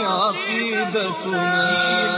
عقيدتنا.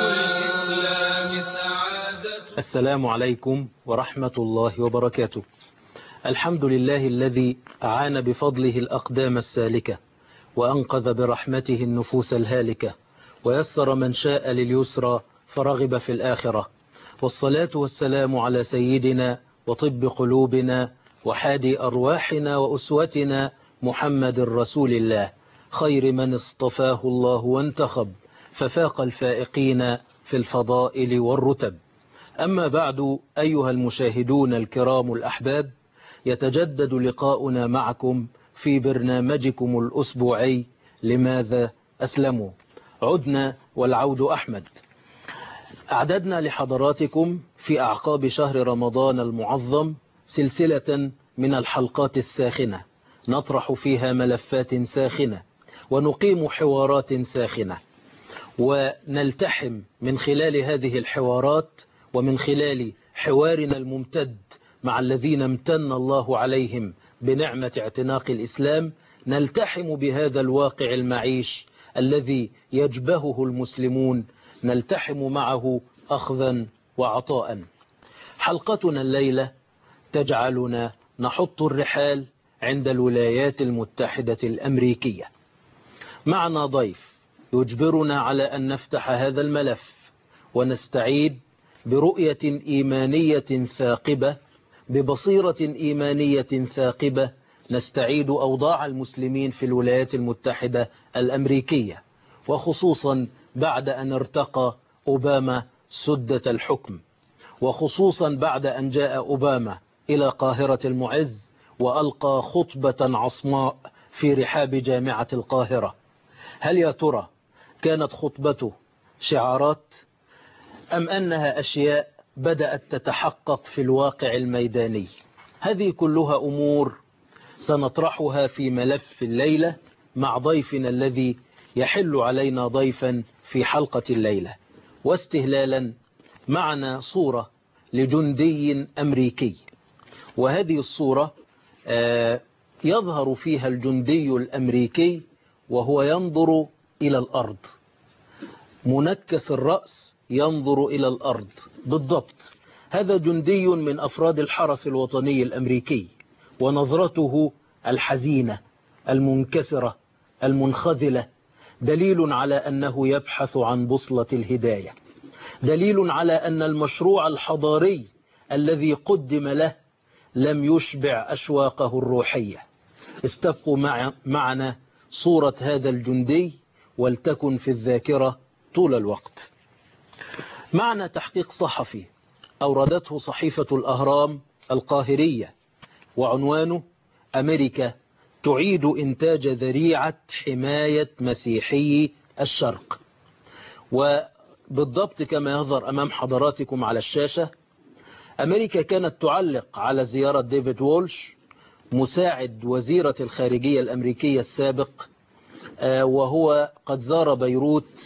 السلام عليكم ورحمة الله وبركاته. الحمد لله الذي أعان بفضله الأقدام السالكة، وأنقذ برحمته النفوس الهالكة، ويسر من شاء لليسرى فرغب في الآخرة. والصلاة والسلام على سيدنا وطب قلوبنا وحادي أرواحنا وأسوتنا محمد رسول الله، خير من اصطفاه الله وانتخب، ففاق الفائقين في الفضائل والرتب. أما بعد، أيها المشاهدون الكرام الأحباب، يتجدد لقاؤنا معكم في برنامجكم الأسبوعي لماذا أسلموا. عدنا والعود أحمد. أعددنا لحضراتكم في أعقاب شهر رمضان المعظم سلسلة من الحلقات الساخنة، نطرح فيها ملفات ساخنة ونقيم حوارات ساخنة، ونلتحم من خلال هذه الحوارات ومن خلال حوارنا الممتد مع الذين امتن الله عليهم بنعمة اعتناق الإسلام، نلتحم بهذا الواقع المعيش الذي يجبهه المسلمون، نلتحم معه أخذا وعطاء. حلقتنا الليلة تجعلنا نحط الرحال عند الولايات المتحدة الأمريكية. معنا ضيف يجبرنا على أن نفتح هذا الملف ونستعيد برؤية إيمانية ثاقبة، ببصيرة إيمانية ثاقبة، نستعيد أوضاع المسلمين في الولايات المتحدة الأمريكية، وخصوصا بعد أن ارتقى أوباما سدة الحكم، وخصوصا بعد أن جاء أوباما إلى قاهرة المعز وألقى خطبة عصماء في رحاب جامعة القاهرة. هل يا ترى كانت خطبته شعارات أم أنها أشياء بدأت تتحقق في الواقع الميداني؟ هذه كلها أمور سنطرحها في ملف الليلة مع ضيفنا الذي يحل علينا ضيفا في حلقة الليلة. واستهلالا، معنا صورة لجندي أمريكي، وهذه الصورة يظهر فيها الجندي الأمريكي وهو ينظر إلى الأرض، منكس الرأس ينظر إلى الأرض بالضبط. هذا جندي من أفراد الحرس الوطني الأمريكي، ونظرته الحزينة المنكسرة المنخذلة دليل على أنه يبحث عن بوصلة الهداية، دليل على أن المشروع الحضاري الذي قدم له لم يشبع أشواقه الروحية. استبقوا معنا صورة هذا الجندي ولتكن في الذاكرة طول الوقت. معنا تحقيق صحفي أوردته صحيفة الأهرام القاهرية، وعنوانه: أمريكا تعيد إنتاج ذريعة حماية مسيحي الشرق. وبالضبط كما يظهر أمام حضراتكم على الشاشة، أمريكا كانت تعلق على زيارة ديفيد وولش مساعد وزيرة الخارجية الأمريكية السابق، وهو قد زار بيروت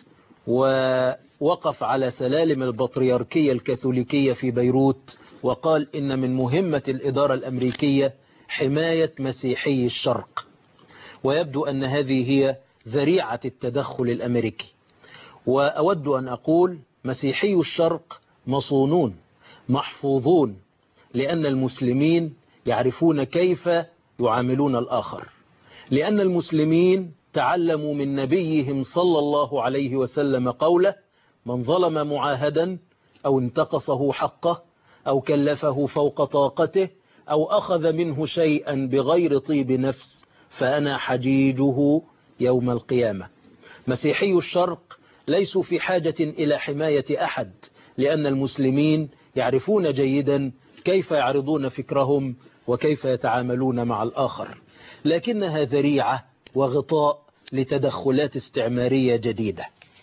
ووقف على سلالم البطريركية الكاثوليكية في بيروت، وقال إن من مهمة الإدارة الأمريكية حماية مسيحي الشرق، ويبدو أن هذه هي ذريعة التدخل الأمريكي. وأود أن أقول مسيحي الشرق مصونون محفوظون، لأن المسلمين يعرفون كيف يعاملون الآخر، لأن المسلمين تعلموا من نبيهم صلى الله عليه وسلم قوله: من ظلم معاهدا أو انتقصه حقه أو كلفه فوق طاقته أو أخذ منه شيئا بغير طيب نفس فأنا حجيجه يوم القيامة. مسيحي الشرق ليسوا في حاجة إلى حماية أحد، لأن المسلمين يعرفون جيدا كيف يعرضون فكرهم وكيف يتعاملون مع الآخر، لكنها ذريعة وغطاء لتدخلات استعمارية جديدة.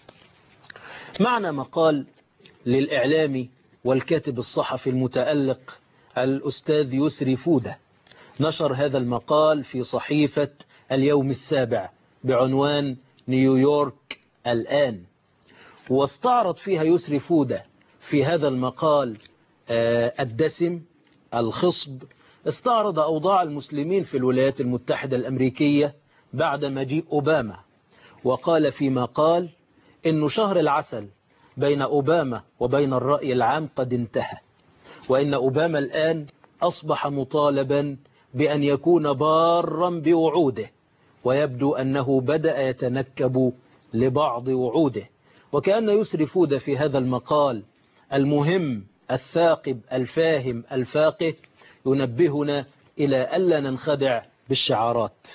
معنا مقال للإعلامي والكاتب الصحفي المتألق الأستاذ يسري فودة، نشر هذا المقال في صحيفة اليوم السابع بعنوان نيويورك الآن، واستعرض فيها يسري فودة في هذا المقال الدسم الخصب، استعرض أوضاع المسلمين في الولايات المتحدة الأمريكية بعد مجيء أوباما، وقال فيما قال: إنه شهر العسل بين أوباما وبين الرأي العام قد انتهى، وإن أوباما الآن أصبح مطالبا بأن يكون بارا بوعوده، ويبدو أنه بدأ يتنكب لبعض وعوده. وكأن يسري فودة في هذا المقال المهم الثاقب الفاهم الفاقه ينبهنا إلى ألا ننخدع بالشعارات.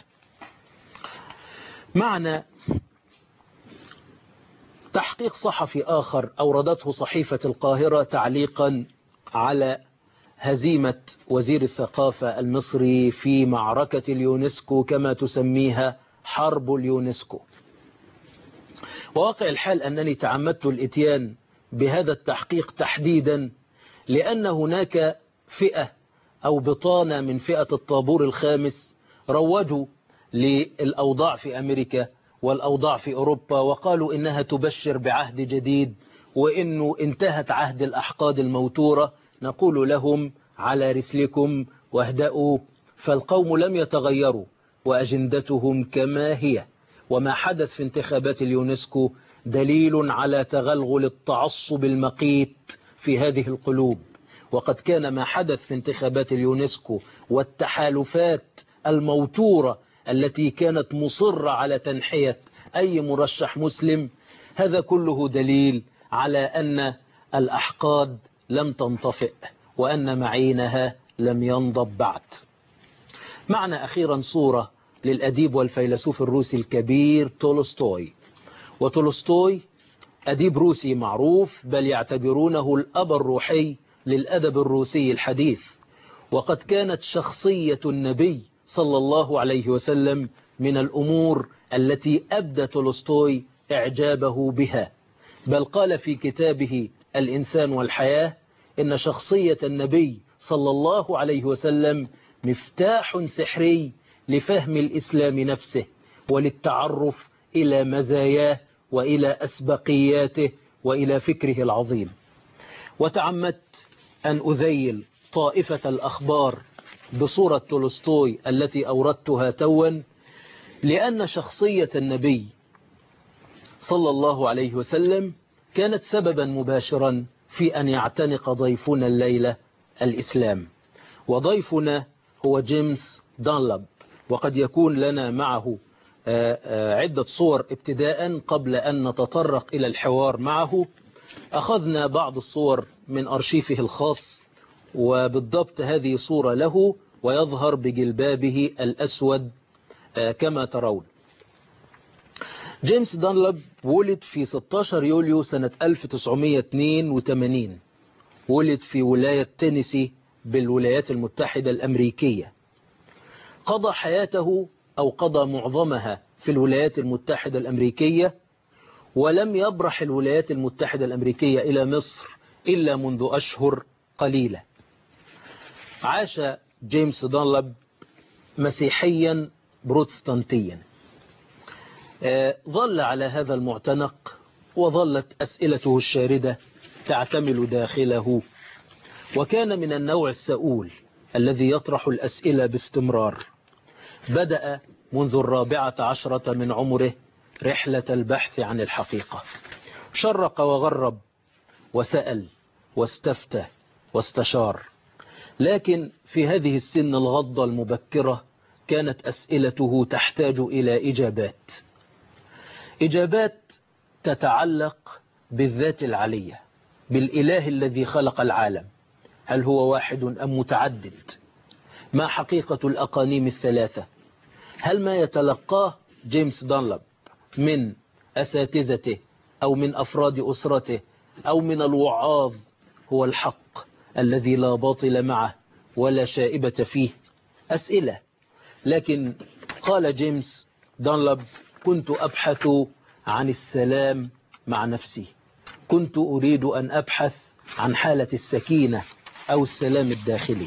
معنى تحقيق صحفي آخر أوردته صحيفة القاهرة تعليقا على هزيمة وزير الثقافة المصري في معركة اليونسكو كما تسميها حرب اليونسكو. وواقع الحال أنني تعمدت الإتيان بهذا التحقيق تحديدا لأن هناك فئة أو بطانة من فئة الطابور الخامس روجوا للأوضاع في أمريكا والأوضاع في أوروبا، وقالوا إنها تبشر بعهد جديد وإنه انتهت عهد الأحقاد الموتورة. نقول لهم على رسلكم واهدأوا، فالقوم لم يتغيروا وأجندتهم كما هي. وما حدث في انتخابات اليونسكو دليل على تغلغل التعصب المقيت في هذه القلوب. وقد كان ما حدث في انتخابات اليونسكو والتحالفات الموتورة التي كانت مصرة على تنحية أي مرشح مسلم، هذا كله دليل على أن الأحقاد لم تنطفئ وأن معينها لم ينضب بعد. معنى أخيرا صورة للأديب والفيلسوف الروسي الكبير تولستوي. وتولستوي أديب روسي معروف، بل يعتبرونه الأب الروحي للأدب الروسي الحديث. وقد كانت شخصية النبي صلى الله عليه وسلم من الأمور التي أبدى تولستوي إعجابه بها، بل قال في كتابه الإنسان والحياة إن شخصية النبي صلى الله عليه وسلم مفتاح سحري لفهم الإسلام نفسه وللتعرف إلى مزاياه وإلى أسبقياته وإلى فكره العظيم. وتعمدت أن أذيل طائفة الأخبار بصورة تولستوي التي أوردتها توا، لأن شخصية النبي صلى الله عليه وسلم كانت سببا مباشرا في أن يعتنق ضيفنا الليلة الإسلام. وضيفنا هو جيمس دانلوب، وقد يكون لنا معه عدة صور ابتداء قبل أن نتطرق إلى الحوار معه. أخذنا بعض الصور من أرشيفه الخاص، وبالضبط هذه صورة له ويظهر بجلبابه الأسود كما ترون. جيمس دانلوب ولد في 16 يوليو سنة 1982. ولد في ولاية تينيسي بالولايات المتحدة الأمريكية. قضى حياته أو قضى معظمها في الولايات المتحدة الأمريكية، ولم يبرح الولايات المتحدة الأمريكية إلى مصر إلا منذ أشهر قليلة. عاش جيمس دانلوب مسيحيا بروتستانتيا. ظل على هذا المعتنق، وظلت أسئلته الشاردة تعتمل داخله، وكان من النوع السؤول الذي يطرح الأسئلة باستمرار. بدأ منذ 14 من عمره رحلة البحث عن الحقيقة. شرق وغرب وسأل واستفتى واستشار، لكن في هذه السن الغضة المبكرة كانت أسئلته تحتاج إلى إجابات تتعلق بالذات العلية، بالإله الذي خلق العالم. هل هو واحد أم متعدد؟ ما حقيقة الأقانيم الثلاثة؟ هل ما يتلقاه جيمس دانلوب من أساتذته أو من أفراد أسرته أو من الوعاظ هو الحق الذي لا باطل معه ولا شائبة فيه؟ أسئلة. لكن قال جيمس دانلوب: كنت أبحث عن السلام مع نفسي، كنت أريد أن أبحث عن حالة السكينة أو السلام الداخلي.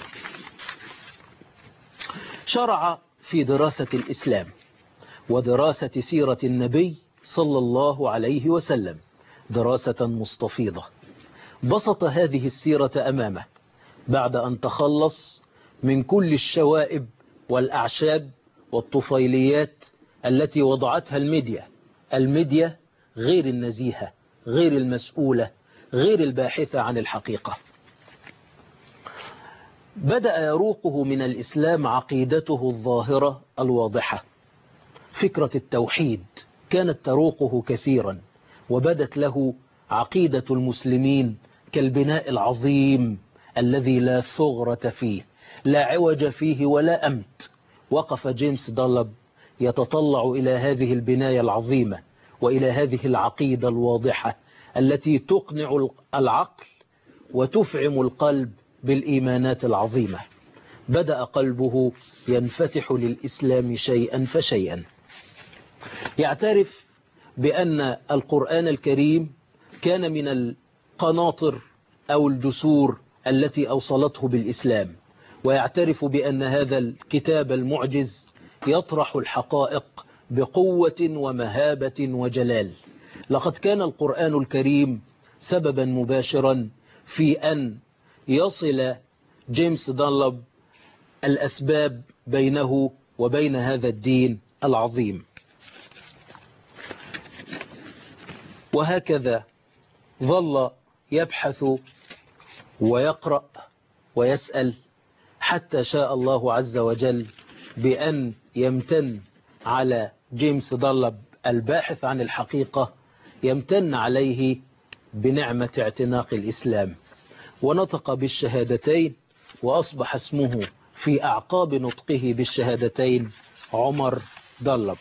شرع في دراسة الإسلام ودراسة سيرة النبي صلى الله عليه وسلم دراسة مستفيضة. بسط هذه السيرة أمامه بعد أن تخلص من كل الشوائب والأعشاب والطفيليات التي وضعتها الميديا غير النزيهة، غير المسؤولة، غير الباحثة عن الحقيقة. بدأ يروقه من الإسلام عقيدته الظاهرة الواضحة، فكرة التوحيد كانت تروقه كثيرا، وبدت له عقيدة المسلمين كالبناء العظيم الذي لا ثغرة فيه، لا عوج فيه ولا أمت. وقف جيمس دانلوب يتطلع إلى هذه البناية العظيمة وإلى هذه العقيدة الواضحة التي تقنع العقل وتفعم القلب بالإيمانات العظيمة. بدأ قلبه ينفتح للإسلام شيئا فشيئا، يعترف بأن القرآن الكريم كان من القناطر أو الجسور التي أوصلته بالإسلام، ويعترف بأن هذا الكتاب المعجز يطرح الحقائق بقوة ومهابة وجلال. لقد كان القرآن الكريم سببا مباشرا في أن يصل جيمس دانلوب الأسباب بينه وبين هذا الدين العظيم. وهكذا ظل يبحث ويقرأ ويسأل حتى شاء الله عز وجل بأن يمتن على جيمس دانلوب الباحث عن الحقيقة، يمتن عليه بنعمة اعتناق الإسلام، ونطق بالشهادتين، وأصبح اسمه في أعقاب نطقه بالشهادتين عمر دانلوب.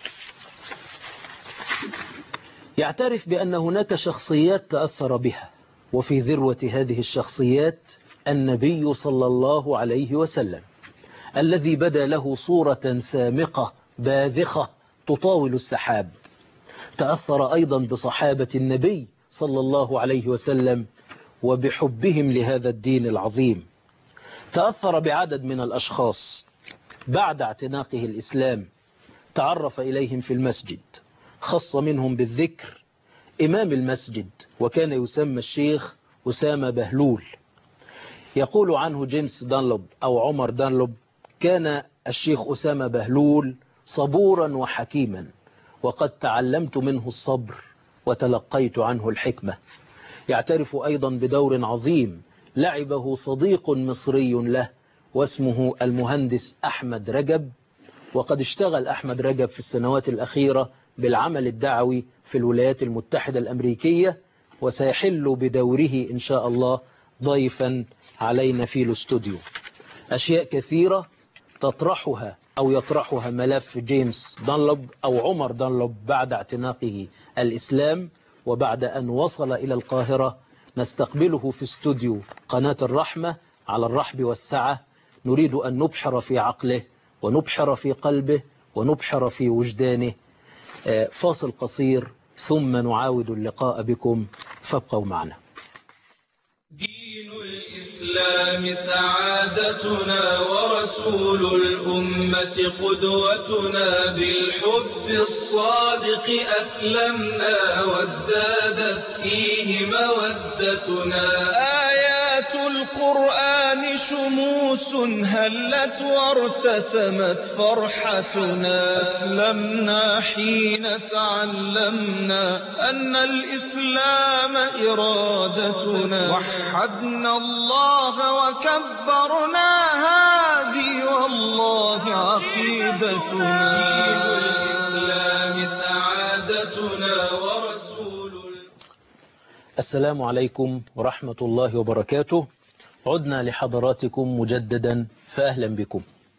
يعترف بأن هناك شخصيات تأثر بها، وفي ذروة هذه الشخصيات النبي صلى الله عليه وسلم الذي بدا له صورة سامقة باذخة تطاول السحاب. تأثر أيضا بصحابة النبي صلى الله عليه وسلم وبحبهم لهذا الدين العظيم. تأثر بعدد من الأشخاص بعد اعتناقه الإسلام، تعرف إليهم في المسجد، خص منهم بالذكر إمام المسجد، وكان يسمى الشيخ أسامة بهلول. يقول عنه جيمس دانلوب أو عمر دانلوب: كان الشيخ أسامة بهلول صبورا وحكيما، وقد تعلمت منه الصبر وتلقيت عنه الحكمة. يعترف أيضا بدور عظيم لعبه صديق مصري له واسمه المهندس أحمد رجب، وقد اشتغل أحمد رجب في السنوات الأخيرة بالعمل الدعوي في الولايات المتحدة الأمريكية، وسيحل بدوره إن شاء الله ضيفا علينا في الاستوديو. أشياء كثيرة تطرحها أو يطرحها ملف جيمس دانلوب أو عمر دانلوب بعد اعتناقه الإسلام، وبعد أن وصل إلى القاهرة نستقبله في استوديو قناة الرحمة على الرحب والسعة. نريد أن نبحر في عقله ونبحر في قلبه ونبحر في وجدانه. فاصل قصير ثم نعاود اللقاء بكم، فابقوا معنا. دين الإسلام سعادتنا ورسول الأمة قدوتنا، بالحب الصادق أسلمنا وازدادت فيه مودتنا. آيات القرآن شموس هلت وارتسمت فرحتنا، أسلمنا حين تعلمنا أن الإسلام إرادتنا، وحدنا الله وكبرنا هذه والله عقيدتنا. دين الإسلام سعادتنا ورسول. السلام عليكم ورحمة الله وبركاته. عدنا لحضراتكم مجددا، فأهلا بكم.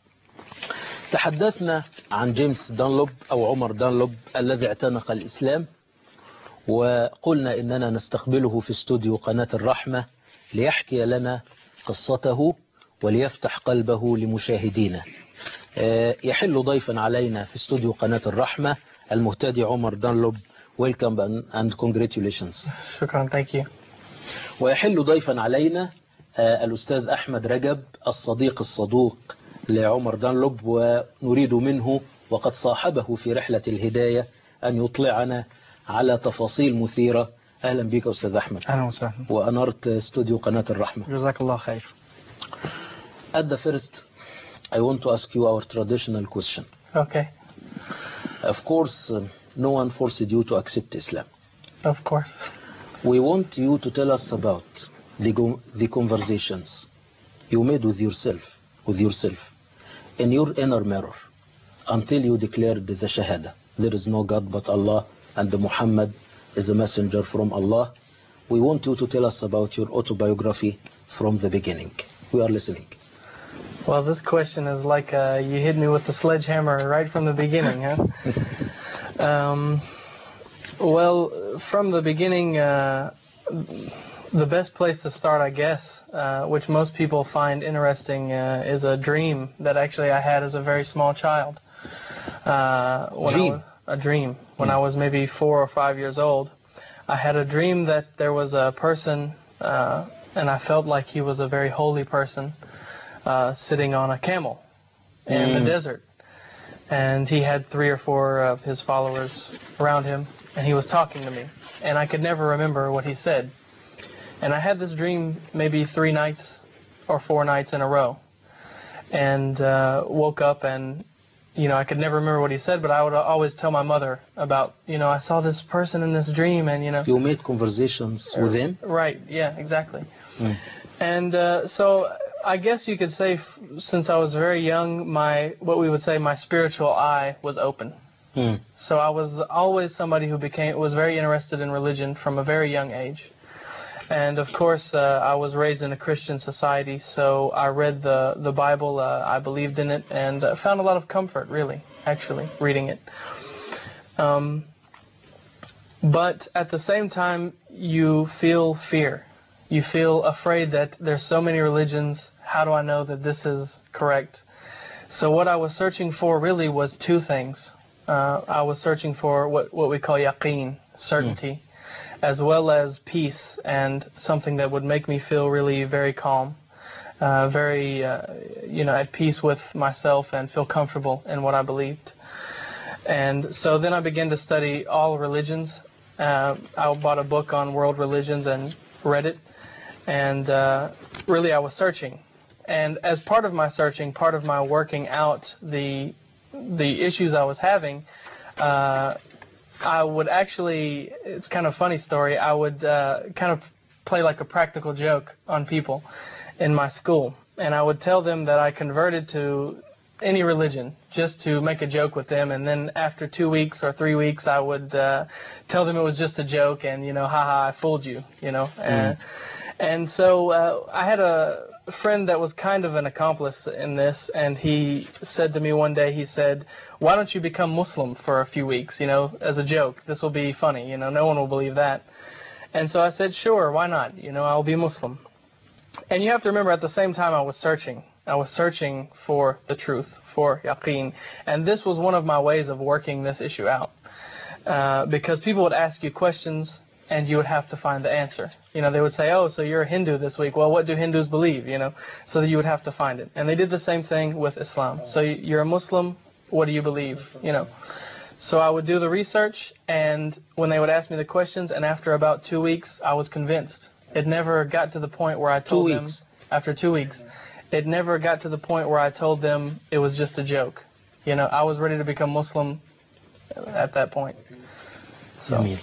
تحدثنا عن جيمس دانلوب أو عمر دانلوب الذي اعتنق الإسلام، وقلنا إننا نستقبله في استوديو قناة الرحمة ليحكي لنا قصته وليفتح قلبه لمشاهدينا. يحل ضيفا علينا في استوديو قناة الرحمة المهتدي عمر دانلوب. Welcome and congratulations. شكرا. Thank you. ويحل ضيفا علينا الأستاذ أحمد رجب الصديق الصدوق لعمر دانلوب، ونريد منه وقد صاحبه في رحلة الهداية أن يطلعنا على تفاصيل مثيرة. أهلا بك أستاذ أحمد. أهلا وسهلا. وأنرت استوديو قناة الرحمة. جزاك الله خير. At the first, I want to ask you our traditional question. Okay. Of course, no one forced you to accept Islam. Of course. We want you to tell us about the conversations you made with yourself in your inner mirror until you declared the Shahada. There is no God but Allah and Muhammad is a messenger from Allah. We want you to tell us about your autobiography from the beginning. We are listening. Well, this question is like you hit me with the sledgehammer right from the beginning, huh? Well, from the beginning, the best place to start, I guess, which most people find interesting, is a dream that actually I had as a very small child. When I was maybe 4 or 5 years old, I had a dream that there was a person, and I felt like he was a very holy person, sitting on a camel in the desert. And he had 3 or 4 of his followers around him, and he was talking to me. And I could never remember what he said. And I had this dream maybe 3 nights or 4 nights in a row. And woke up and, I could never remember what he said, but I would always tell my mother about, I saw this person in this dream and, You made conversations with him? Right, yeah, exactly. And so I guess you could say since I was very young, what we would say my spiritual eye was open. So I was always somebody who was very interested in religion from a very young age. And of course, I was raised in a Christian society, so I read the Bible, I believed in it, and found a lot of comfort, really, actually, reading it. But at the same time, you feel fear. You feel afraid that there's so many religions, how do I know that this is correct? So what I was searching for really was 2 things. I was searching for what we call yaqeen, certainty, as well as peace and something that would make me feel really very calm, very, at peace with myself and feel comfortable in what I believed. And so then I began to study all religions. I bought a book on world religions and read it. And really I was searching. And as part of my searching, part of my working out the issues I was having, I would actually, it's kind of a funny story, I would kind of play like a practical joke on people in my school. And I would tell them that I converted to any religion just to make a joke with them. And then after 2 weeks or 3 weeks, I would tell them it was just a joke and, haha, I fooled you, And so I had a friend that was kind of an accomplice in this, and he said to me one day, he said, why don't you become Muslim for a few weeks, as a joke? This will be funny, no one will believe that. And so I said, sure, why not? I'll be Muslim. And you have to remember, at the same time, I was searching. I was searching for the truth, for yaqeen. And this was one of my ways of working this issue out. Because people would ask you questions, and you would have to find the answer. They would say, oh, so you're a Hindu this week. Well, what do Hindus believe, So that you would have to find it. And they did the same thing with Islam. So you're a Muslim, what do you believe, So I would do the research, and when they would ask me the questions, and after about 2 weeks, I was convinced. It never got to the point where I told them, after 2 weeks, it never got to the point where I told them it was just a joke. I was ready to become Muslim at that point. So.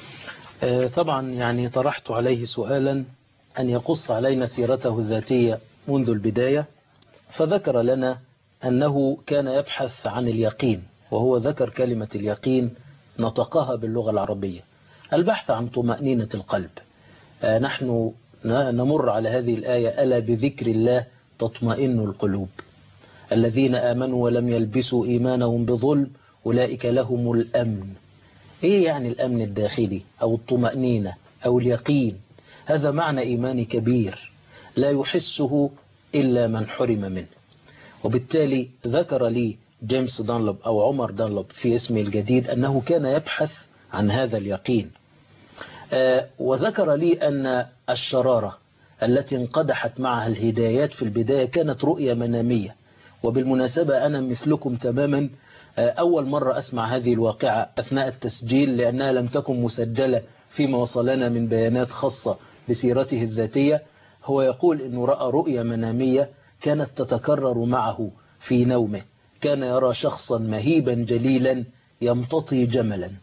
طبعا طرحت عليه سؤالا أن يقص علينا سيرته الذاتية منذ البداية، فذكر لنا أنه كان يبحث عن اليقين، وهو ذكر كلمة اليقين نطقها باللغة العربية، البحث عن طمأنينة القلب. نحن نمر على هذه الآية: ألا بذكر الله تطمئن القلوب، الذين آمنوا ولم يلبسوا إيمانهم بظلم أولئك لهم الأمن. إيه يعني الأمن الداخلي أو الطمأنينة أو اليقين؟ هذا معنى إيماني كبير لا يحسه إلا من حرم منه. وبالتالي ذكر لي جيمس دانلوب أو عمر دانلوب في اسمه الجديد أنه كان يبحث عن هذا اليقين. وذكر لي أن الشرارة التي انقدحت معها الهدايات في البداية كانت رؤية منامية. وبالمناسبة أنا مثلكم تماما، أول مرة أسمع هذه الواقعة أثناء التسجيل، لأنها لم تكن مسجلة فيما وصلنا من بيانات خاصة بسيرته الذاتية. هو يقول أنه رأى رؤية منامية كانت تتكرر معه في نومه. كان يرى شخصا مهيبا جليلا يمتطي جملا،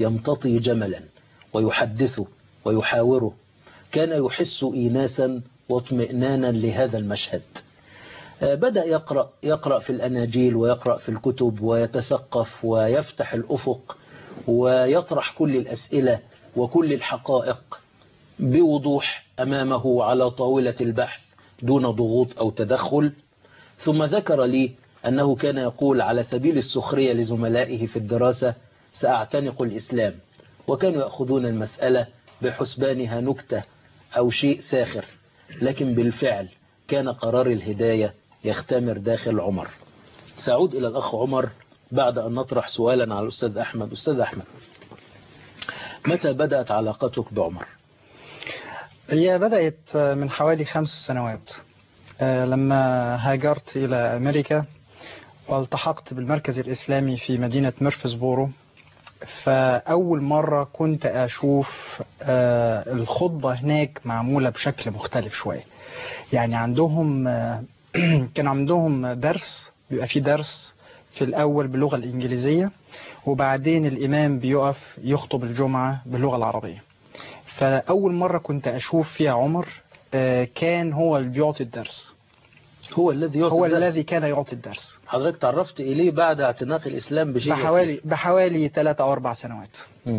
يمتطي جملا ويحدثه ويحاوره، كان يحس إيناسا واطمئنانا لهذا المشهد. بدأ يقرأ في الأناجيل ويقرأ في الكتب ويتثقف ويفتح الأفق ويطرح كل الأسئلة وكل الحقائق بوضوح أمامه على طاولة البحث دون ضغوط أو تدخل. ثم ذكر لي أنه كان يقول على سبيل السخرية لزملائه في الدراسة: سأعتنق الإسلام، وكانوا يأخذون المسألة بحسبانها نكتة أو شيء ساخر، لكن بالفعل كان قرار الهداية يختمر داخل عمر. سأعود إلى الأخ عمر بعد أن نطرح سؤالا على الأستاذ أحمد. أستاذ أحمد، متى بدأت علاقتك بعمر؟ هي بدأت من حوالي 5 سنوات لما هاجرت إلى أمريكا والتحقت بالمركز الإسلامي في مدينة ميرفسبورو. فأول مرة كنت أشوف الخطبة هناك معمولة بشكل مختلف شوية. يعني عندهم كان عندهم درس، بيبقى فيه درس في الأول باللغة الإنجليزية، وبعدين الإمام بيقف يخطب الجمعة باللغة العربية. فأول مرة كنت أشوف فيها عمر كان هو اللي بيعطي الدرس، هو الذي كان يعطي الدرس. حضرتك تعرفت إليه بعد اعتناق الإسلام بشيء بحوالي 3 أو 4 سنوات.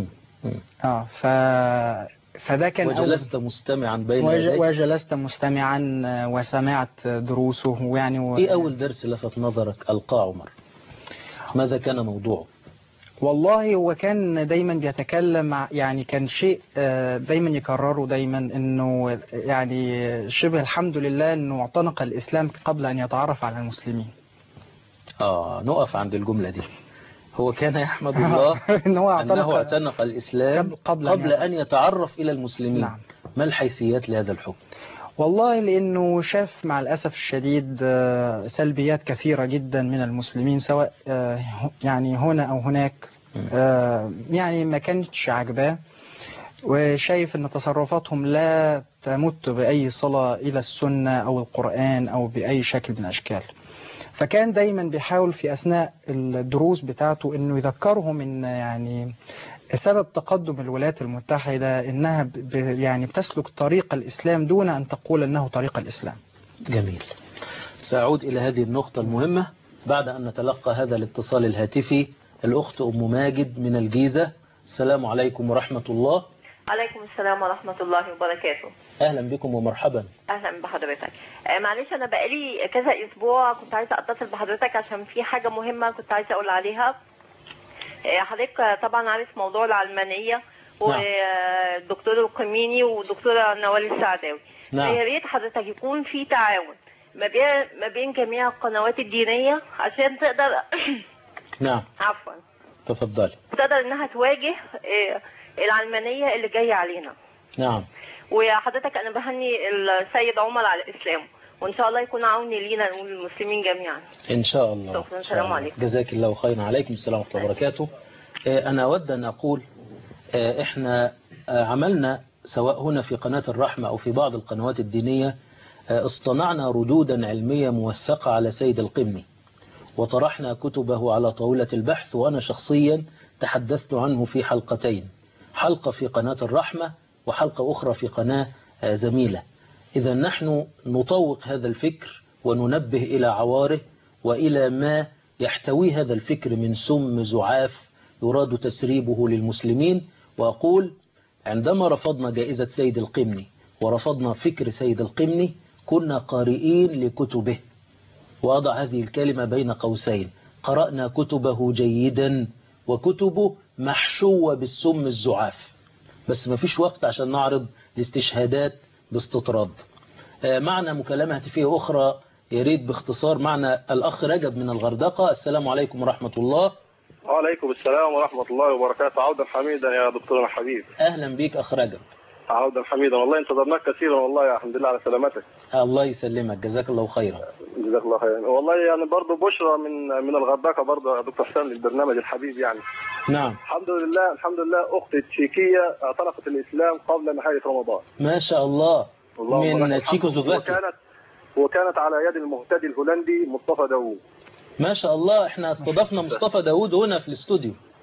فده كان وجلست مستمعا بين يديه. وجلست مستمعا وسمعت دروسه يعني. إيه أول درس لفت نظرك ألقاه عمر؟ ماذا كان موضوعه؟ والله هو كان دايما بيتكلم، يعني كان شيء دايما يكرره دايما، انه يعني شبه الحمد لله انه اعتنق الإسلام قبل ان يتعرف على المسلمين. نقف عند الجملة دي. هو كان يحمد الله أنه اعتنق الإسلام قبل أن يتعرف إلى المسلمين. نعم. ما الحيثيات لهذا الحكم؟ والله لأنه شاف مع الأسف الشديد سلبيات كثيرة جدا من المسلمين، سواء يعني هنا أو هناك، يعني ما كانتش عجباه، وشايف أن تصرفاتهم لا تمت بأي صلة إلى السنة أو القرآن أو بأي شكل من الأشكال. فكان دايما بيحاول في أثناء الدروس بتاعته أنه يذكرهم أن يعني سبب تقدم الولايات المتحدة أنها يعني بتسلك طريق الإسلام دون أن تقول أنه طريق الإسلام. جميل. سأعود إلى هذه النقطة المهمة بعد أن نتلقى هذا الاتصال الهاتفي. الأخت أم ماجد من الجيزة. السلام عليكم ورحمة الله. عليكم السلام ورحمة الله وبركاته. أهلا بكم ومرحبا. أهلا بحضرتك. معلش أنا بقالي كذا أسبوع كنت عايزة أتصل بحضرتك عشان في حاجة مهمة كنت عايزة أقول عليها. حضرتك طبعا عارف موضوع العلمانية والدكتور القميني والدكتورة نوال السعداوي. نعم. يا ريت حضرتك يكون في تعاون ما بين جميع القنوات الدينية عشان تقدر نعم. عفوا. تفضلي. تقدر إنها تواجه العلمانية اللي جاية علينا. نعم. وحضرتك أنا بهني السيد عمر على الإسلام، وإن شاء الله يكون عوني لينا المسلمين جميعا. إن شاء الله. شكرا. السلام عليكم. جزاك الله خيرا. عليكم السلام ورحمة الله وبركاته. أنا أود أن أقول إحنا عملنا سواء هنا في قناة الرحمة أو في بعض القنوات الدينية اصطنعنا ردودا علمية موثقة على سيد القمني، وطرحنا كتبه على طاولة البحث، وأنا شخصيا تحدثت عنه في حلقتين، حلقة في قناة الرحمة وحلقة أخرى في قناة زميلة. إذا نحن نطوق هذا الفكر وننبه إلى عواره وإلى ما يحتوي هذا الفكر من سم زعاف يراد تسريبه للمسلمين. وأقول عندما رفضنا جائزة سيد القمني ورفضنا فكر سيد القمني كنا قارئين لكتبه، وأضع هذه الكلمة بين قوسين، قرأنا كتبه جيدا وكتبه محشوة بالسم الزعاف، بس ما فيش وقت عشان نعرض الاستشهادات باستطراد. معنا مكالمة هاتفية أخرى يريد باختصار. معنا الأخ رجب من الغردقة. السلام عليكم ورحمة الله. وعليكم السلام ورحمة الله وبركاته. عودا حميدا يا دكتورنا حبيب. أهلا بك أخ رجب. عودا حميدا، والله انتظرناك كثيرا، والله الحمد لله على سلامتك. الله يسلمك، جزاك الله خيرا. جزاك الله خيرا. والله يعني برضه بشرى من الغردقة برضه يا دكتور حسام للبرنامج الحبيب يعني. نعم. الحمد لله أختي التشيكية اعتنقت الإسلام قبل نهاية رمضان. ما شاء الله. من تشيكوسلوفاكيا. وكانت على يد المهتدي الهولندي مصطفى داوود. ما شاء الله. احنا استضفنا مصطفى داوود هنا في الاستوديو.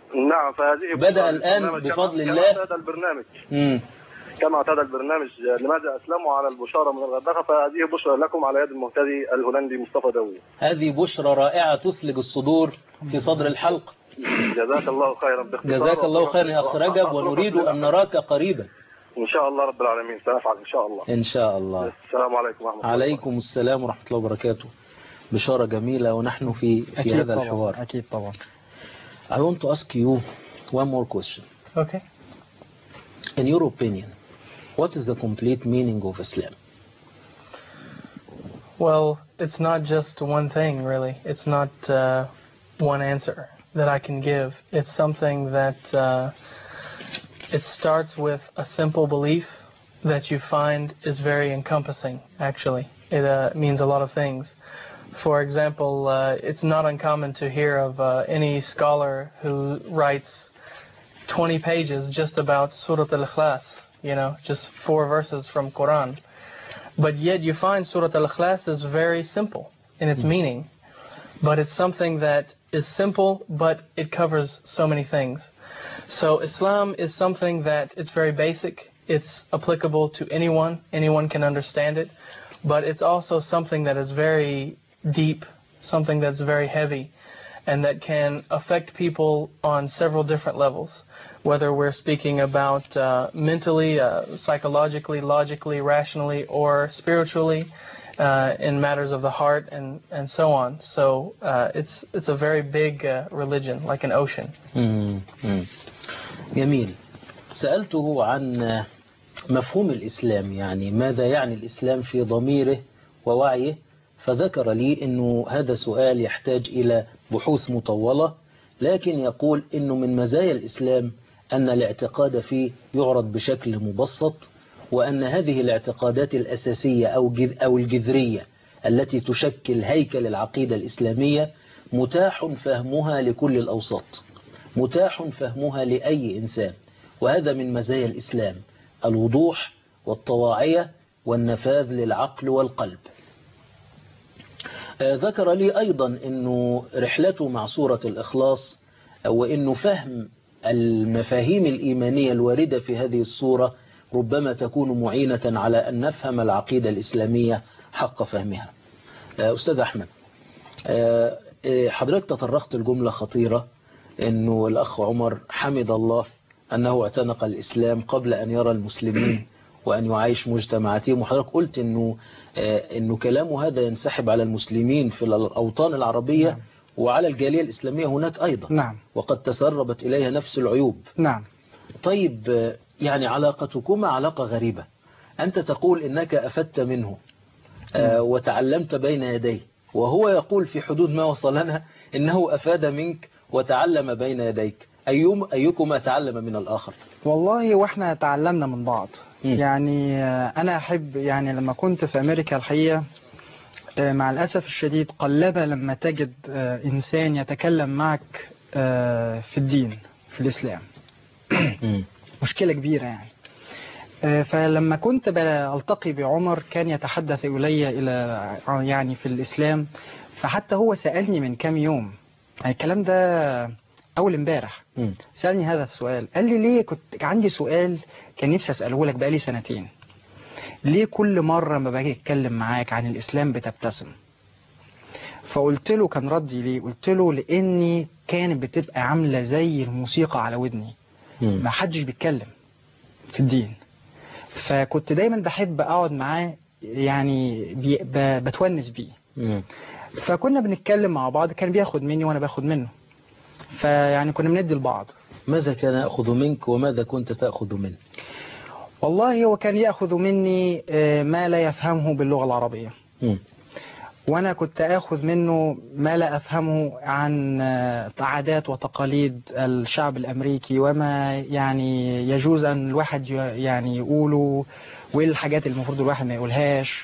نعم، فهذه بدأ الآن بفضل الله. كما اعتاد البرنامج. كما اعتاد البرنامج لماذا أسلموا على البشارة من الغردقة، فهذه بشرى لكم على يد المهتدي الهولندي مصطفى داوود. هذه بشرى رائعة تسلج الصدور في صدر الحلقة. جزاك الله خيرا. جزاك الله خيرا يا أخ رجب، ونريد أن نراك قريبا إن شاء الله رب العالمين. سنفعل إن شاء الله. إن شاء الله. السلام عليكم ورحمة الله. عليكم السلام ورحمة الله وبركاته. بشارة جميلة ونحن في هذا طبعًا. الحوار. أكيد طبعا. I want to ask you one more question. Okay. In your opinion, what is the complete meaning of Islam? Well, it's not just one thing, really. It's not one answer that I can give. It's something that it starts with a simple belief that you find is very encompassing, actually. It means a lot of things. For example, it's not uncommon to hear of any scholar who writes 20 pages just about Surah Al-Ikhlas, just 4 verses from Quran. But yet you find Surah Al-Ikhlas is very simple in its meaning. But it's something that is simple, but it covers so many things. So Islam is something that it's very basic. It's applicable to anyone. Anyone can understand it. But it's also something that is very deep, something that's very heavy, and that can affect people on several different levels, whether we're speaking about mentally, psychologically, logically, rationally, or spiritually, in matters of the heart, and so on. So it's a very big religion, like an ocean. جميل. سألته عن مفهوم الإسلام، يعني ماذا يعني الإسلام في ضميره ووعيه، فذكر لي أنه هذا سؤال يحتاج إلى بحوث مطولة، لكن يقول أنه من مزايا الإسلام أن الاعتقاد فيه يعرض بشكل مبسط، وأن هذه الاعتقادات الأساسية أو الجذرية التي تشكل هيكل العقيدة الإسلامية متاح فهمها لكل الأوساط، متاح فهمها لأي إنسان، وهذا من مزايا الإسلام: الوضوح والطواعية والنفاذ للعقل والقلب. ذكر لي أيضا أنه رحلته مع سورة الإخلاص، وأنه فهم المفاهيم الإيمانية الواردة في هذه السورة ربما تكون معينة على أن نفهم العقيدة الإسلامية حق فهمها. أستاذ أحمد، حضرتك تطرقت الجملة خطيرة، أنه الأخ عمر حمد الله أنه اعتنق الإسلام قبل أن يرى المسلمين وأن يعيش مجتمعاتهم، وحضرتك قلت أنه كلامه هذا ينسحب على المسلمين في الأوطان العربية. نعم. وعلى الجالية الإسلامية هناك أيضا. نعم. وقد تسربت إليها نفس العيوب. نعم. طيب، يعني علاقتكما علاقة غريبة. أنت تقول إنك أفدت منه وتعلمت بين يديه، وهو يقول في حدود ما وصلنا إنه أفاد منك وتعلم بين يديك. أيكما تعلم من الآخر؟ والله وإحنا تعلمنا من بعض. يعني أنا أحب، يعني لما كنت في أمريكا الحقيقة مع الأسف الشديد قلما لما تجد إنسان يتكلم معك في الدين، في الإسلام. مشكلة كبيرة يعني. فلما كنت بلتقي بعمر كان يتحدث إلي يعني في الإسلام، فحتى هو سألني من كام يوم، يعني الكلام ده أول امبارح، سألني هذا السؤال، قال لي ليه كنت عندي سؤال كان نفسي أسأله لك بقالي سنتين، ليه كل مرة ما باجي أتكلم معاك عن الإسلام بتبتسم؟ فقلت له، كان ردي ليه؟ قلت له لأني كانت بتبقى عاملة زي الموسيقى على ودني، ما حدش بيتكلم في الدين، فكنت دايما بحب أقعد معاه، يعني بتونس بيه. فكنا بنتكلم مع بعض، كان بياخد مني وأنا باخد منه، فيعني كنا بندي لبعض. ماذا كان يأخذ منك وماذا كنت تأخذ منه؟ والله هو كان يأخذ مني ما لا يفهمه باللغة العربية، وأنا كنت أخذ منه ما لا أفهمه عن عادات وتقاليد الشعب الأمريكي، وما يعني يجوز أن الواحد يعني يقوله، وإيه الحاجات اللي المفروض الواحد ما يقولهاش،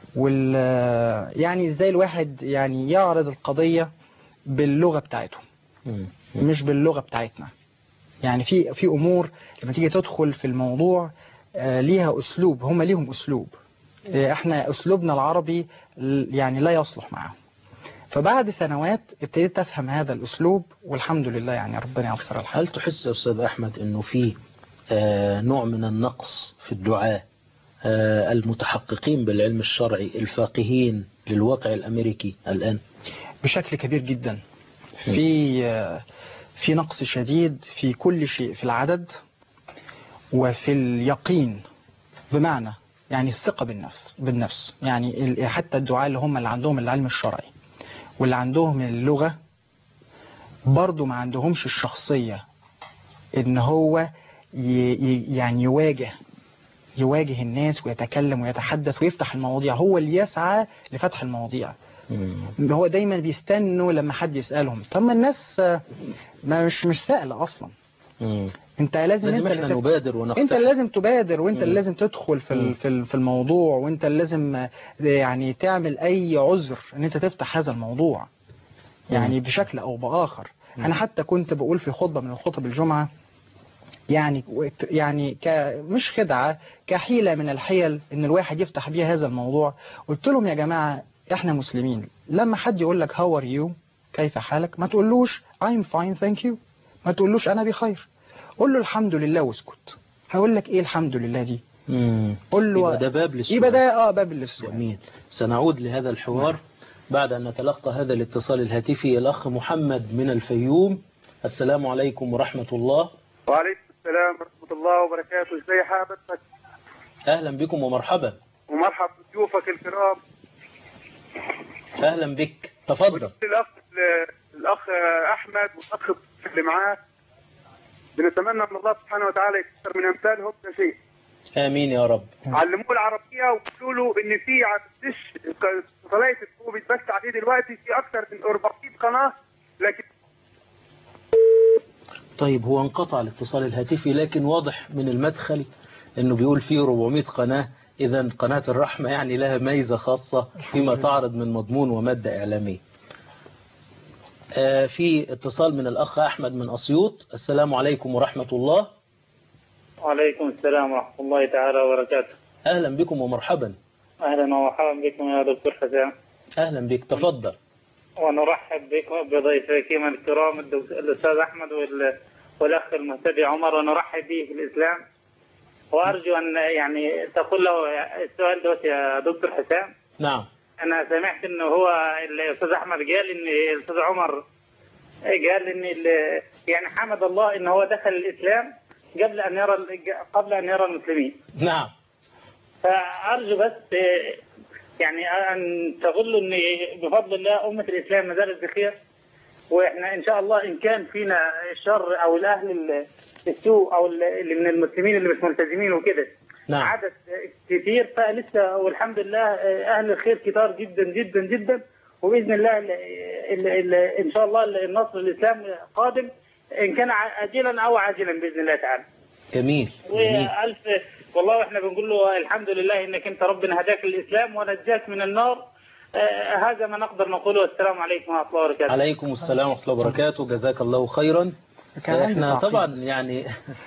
يعني إزاي الواحد يعني يعرض القضية باللغة بتاعته مش باللغة بتاعتنا. يعني في أمور لما تيجي تدخل في الموضوع ليها أسلوب، هم ليهم أسلوب، احنا أسلوبنا العربي يعني لا يصلح معهم، فبعد سنوات ابتديت أفهم هذا الأسلوب، والحمد لله يعني ربنا ييسر الحال. هل تحس يا أستاذ أحمد أنه في نوع من النقص في الدعاة المتحققين بالعلم الشرعي الفاقهين للواقع الأمريكي الآن؟ بشكل كبير جدا. في نقص شديد في كل شيء، في العدد وفي اليقين، بمعنى يعني الثقة بالنفس. يعني حتى الدعاة اللي عندهم العلم الشرعي واللي عندهم اللغة برضو ما عندهمش الشخصية ان هو يعني يواجه الناس ويتكلم ويتحدث ويفتح المواضيع. هو اللي يسعى لفتح المواضيع. هو دايما بيستنوا لما حد يسألهم. طب ما الناس ما مش سائلة اصلا. انت لازم احنا نبادر ونقتحم. انت اللي لازم تبادر، وانت اللي لازم تدخل في الموضوع، وانت اللي لازم يعني تعمل اي عذر ان انت تفتح هذا الموضوع يعني بشكل او باخر. انا حتى كنت بقول في خطبة من الخطب الجمعة يعني مش خدعة، كحيلة من الحيل ان الواحد يفتح بيها هذا الموضوع. قلت لهم يا جماعة احنا مسلمين، لما حد يقول لك how are you كيف حالك، ما تقولوش I'm fine thank you، ما تقولوش انا بخير، قول له الحمد لله واسكت. هقول لك ايه الحمد لله دي؟ قول له يبقى ده باب للسؤال. يبقى ده باب للسؤال. جميل. سنعود لهذا الحوار بعد أن نتلقى هذا الاتصال الهاتفي. الأخ محمد من الفيوم، السلام عليكم ورحمة الله. وعليكم السلام ورحمة الله وبركاته. ازي حضرتك؟ أهلا بكم ومرحبا. ومرحب بضيوفك الكرام. أهلا بك، تفضل. الأخ أحمد والأخ اللي معاه، بنتمنى من الله سبحانه وتعالى يكثر من أمثالهم كل شيء. آمين يا رب. علموه العربية وقالوا له إن في قناة هو بيتبث عليه دلوقتي في أكثر من 40 قناة، لكن طيب هو انقطع الاتصال الهاتفي، لكن واضح من المدخل انه بيقول فيه 400 قناة. اذا قناة الرحمة يعني لها ميزة خاصة فيما تعرض من مضمون ومادة اعلامية. في اتصال من الاخ احمد من اسيوط، السلام عليكم ورحمة الله. وعليكم السلام ورحمة الله تعالى وبركاته. اهلا بكم ومرحبا. اهلا ومرحبا بكم يا دكتور حسام. اهلا بك، تفضل. ونرحب بكم بضيفيكم الكرام الأستاذ أحمد والأخ المهتدي عمر، ونرحب به في الإسلام. وأرجو أن يعني تقول له السؤال دوت يا دكتور حسام. نعم. أنا سمعت إنه هو الأستاذ أحمد قال إن الأستاذ عمر قال إن يعني حمد الله إن هو دخل الإسلام قبل أن يرى المسلمين. نعم. فأرجو بس يعني أن تقول له إن بفضل الله أمة الإسلام ما زالت بخير، وإحنا إن شاء الله إن كان فينا الشر أو الأهل السوء أو اللي من المسلمين اللي مش ملتزمين وكده نعم. عدد كثير، فلسه والحمد لله أهل الخير كتار جدا جدا جدا، وبإذن الله إن شاء الله النصر الإسلام قادم إن كان عاجلا أو عاجلا بإذن الله تعالى. جميل. وألف والله احنا بنقول له الحمد لله انك انت ربنا هداك للاسلام ونجاك من النار. هذا ما نقدر نقوله. السلام عليكم ورحمه الله وبركاته. عليكم السلام ورحمه الله وبركاته، جزاك الله خيرا. احنا طبعا يعني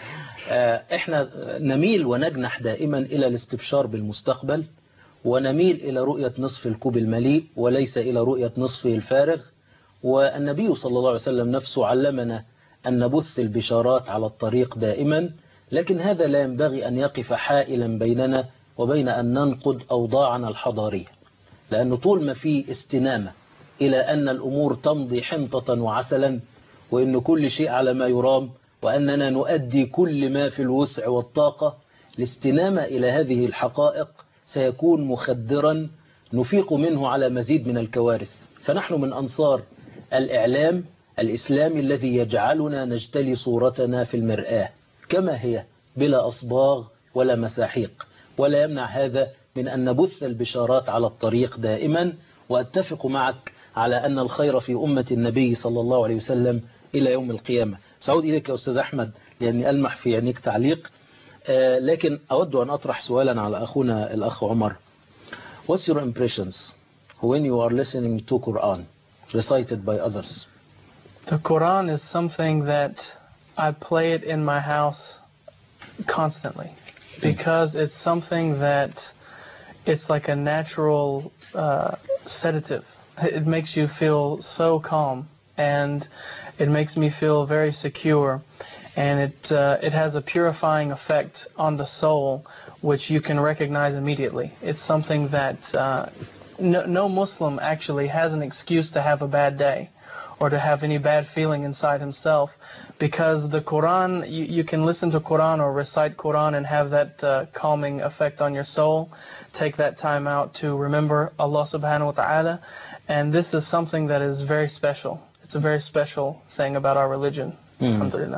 احنا نميل ونجنح دائما الى الاستبشار بالمستقبل، ونميل الى رؤيه نصف الكوب المليء وليس الى رؤيه نصفه الفارغ. والنبي صلى الله عليه وسلم نفسه علمنا ان نبث البشارات على الطريق دائما، لكن هذا لا ينبغي أن يقف حائلا بيننا وبين أن ننقد أوضاعنا الحضارية، لأنه طول ما في استنامة إلى أن الأمور تمضي حنطة وعسلا، وأن كل شيء على ما يرام، وأننا نؤدي كل ما في الوسع والطاقة، الاستنامة إلى هذه الحقائق سيكون مخدرا نفيق منه على مزيد من الكوارث. فنحن من أنصار الإعلام الإسلامي الذي يجعلنا نجتلي صورتنا في المرآة كما هي بلا أصباغ ولا مساحيق، ولا يمنع هذا من أن نبث البشارات على الطريق دائما. وأتفق معك على أن الخير في أمة النبي صلى الله عليه وسلم إلى يوم القيامة. سأعود إليك يا أستاذ أحمد لأني ألمح في عينيك تعليق، لكن أود أن أطرح سؤالا على أخونا الأخ عمر. What's your impressions when you are listening to Quran recited by others? The Quran is something that I play it in my house constantly because it's something that it's like a natural sedative It makes you feel so calm, and it makes me feel very secure, and it has a purifying effect on the soul, which you can recognize immediately. It's something that no Muslim actually has an excuse to have a bad day or to have any bad feeling inside himself, because the Quran, you can listen to Quran or recite Quran and have that calming effect on your soul. Take that time out to remember Allah subhanahu wa ta'ala, and this is something that is very special. It's a very special thing about our religion. Alhamdulillah.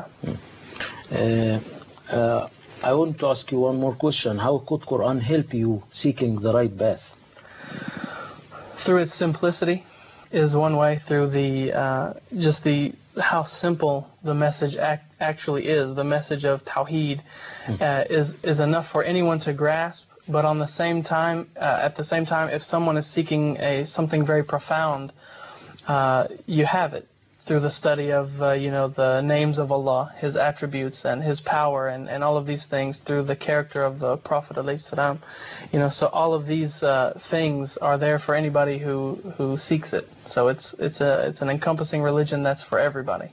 I want to ask you one more question. How could Quran help you seeking the right path? Through its simplicity is one way. Through the how simple the message actually is. The message of Tawheed is enough for anyone to grasp. But on the same time, if someone is seeking something very profound, you have it through the study of the names of Allah, His attributes and His power, and all of these things, through the character of the Prophet ﷺ. So all of these things are there for anybody who seeks it. So it's an encompassing religion that's for everybody.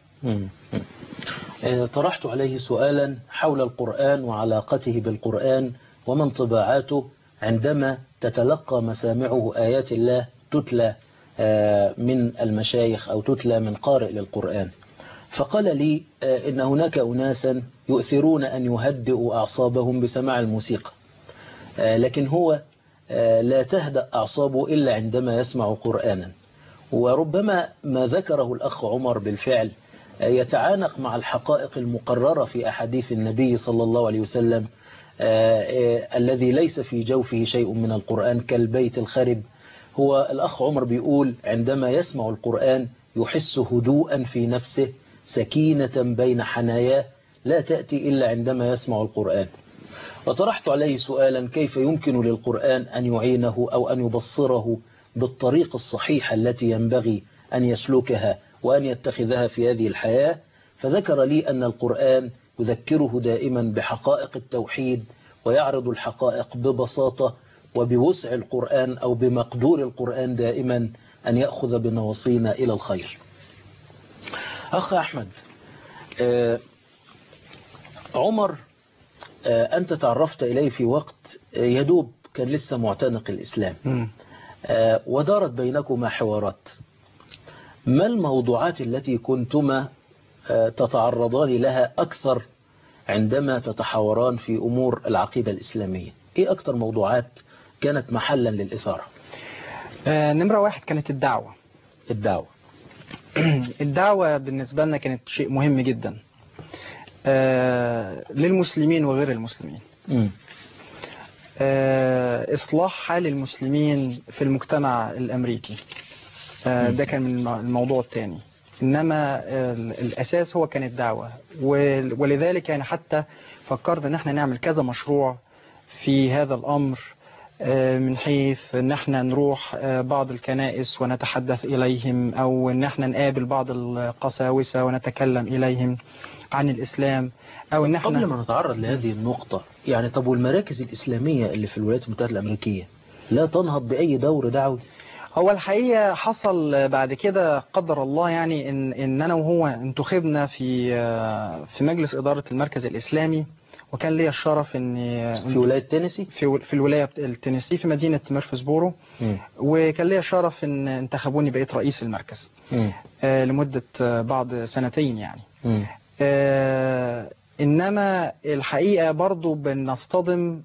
طرحت عليه سؤالا حول القرآن وعلاقته بالقرآن وما انطباعاته عندما تتلقى مسامعه آيات الله تتلى من المشايخ أو تتلى من قارئ للقرآن. فقال لي إن هناك أناسا يؤثرون أن يهدئوا أعصابهم بسماع الموسيقى، لكن هو لا تهدأ أعصابه إلا عندما يسمع قرآنا. وربما ما ذكره الأخ عمر بالفعل يتعانق مع الحقائق المقررة في أحاديث النبي صلى الله عليه وسلم الذي ليس في جوفه شيء من القرآن كالبيت الخرب. هو الأخ عمر بيقول عندما يسمع القرآن يحس هدوءا في نفسه، سكينة بين حناياه لا تأتي إلا عندما يسمع القرآن. وطرحت عليه سؤالا كيف يمكن للقرآن أن يعينه أو أن يبصره بالطريق الصحيح التي ينبغي أن يسلكها وأن يتخذها في هذه الحياة. فذكر لي أن القرآن يذكره دائما بحقائق التوحيد ويعرض الحقائق ببساطة، وبوسع القرآن أو بمقدور القرآن دائما أن يأخذ بنواصينا إلى الخير. أخ أحمد، عمر أنت تعرفت إليه في وقت يدوب كان لسه معتنق الإسلام، ودارت بينكما حوارات. ما الموضوعات التي كنتما تتعرضان لها أكثر عندما تتحاوران في أمور العقيدة الإسلامية؟ إيه أكثر موضوعات كانت محلا للإثارة؟ نمرة واحد كانت الدعوة. الدعوة بالنسبة لنا كانت شيء مهم جدا للمسلمين وغير المسلمين. إصلاح حال المسلمين في المجتمع الأمريكي ده كان من الموضوع الثاني، إنما الأساس هو كان الدعوة. ولذلك يعني حتى فكرنا إن احنا نعمل كذا مشروع في هذا الأمر، من حيث ان احنا نروح بعض الكنائس ونتحدث اليهم، او ان احنا نقابل بعض القساوسة ونتكلم اليهم عن الاسلام، او ان احنا قبل ما نتعرض لهذه النقطة يعني طب والمراكز الاسلامية اللي في الولايات المتحدة الامريكية لا تنهض باي دور دعوي؟ هو الحقيقة حصل بعد كده قدر الله يعني ان انا وهو انتخبنا في مجلس ادارة المركز الاسلامي، وكان لي الشرف اني في ولاية تينيسي في الولاية التينيسي في مدينة ميرفسبورو، وكان لي الشرف ان انتخبوني بقيت رئيس المركز لمدة بعض سنتين يعني. انما الحقيقة برضو بنصطدم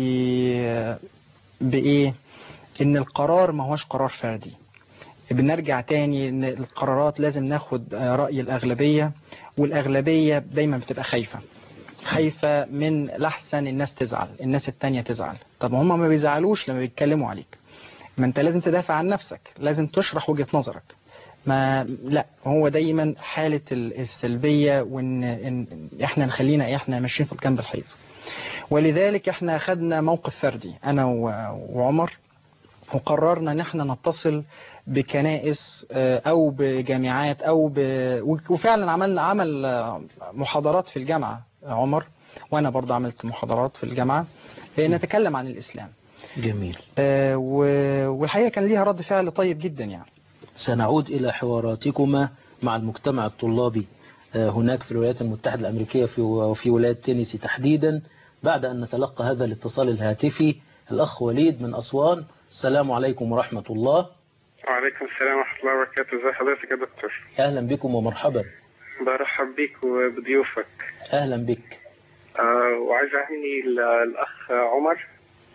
بايه، ان القرار ما هوش قرار فردي. بنرجع تاني ان القرارات لازم ناخد رأي الأغلبية، والأغلبية دايما بتبقى خايفة من لحسن الناس تزعل، الناس التانية تزعل. طب هم ما بيزعلوش لما بيتكلموا عليك، ما انت لازم تدافع عن نفسك، لازم تشرح وجهة نظرك. ما لا، هو دايما حالة السلبية، وان احنا نخلينا احنا ماشيين في جنب الحيط. ولذلك احنا خدنا موقف فردي انا وعمر، وقررنا ان احنا نتصل بكنائس او بجامعات وفعلا عمل محاضرات في الجامعة عمر، وانا برضه عملت محاضرات في الجامعة نتكلم عن الاسلام. جميل. والحقيقة كان ليها رد فعل طيب جدا يعني. سنعود إلى حواراتكما مع المجتمع الطلابي هناك في الولايات المتحدة الأمريكية وفي ولاية تينيسي تحديدا بعد أن نتلقى هذا الاتصال الهاتفي. الأخ وليد من أسوان، السلام عليكم ورحمة الله. وعليكم السلام ورحمة الله وبركاته. ازي حضرتك يا دكتور؟ أهلا بكم ومرحبا. برحب بيك وبضيوفك. أهلا بك. وعايز أهني الأخ عمر.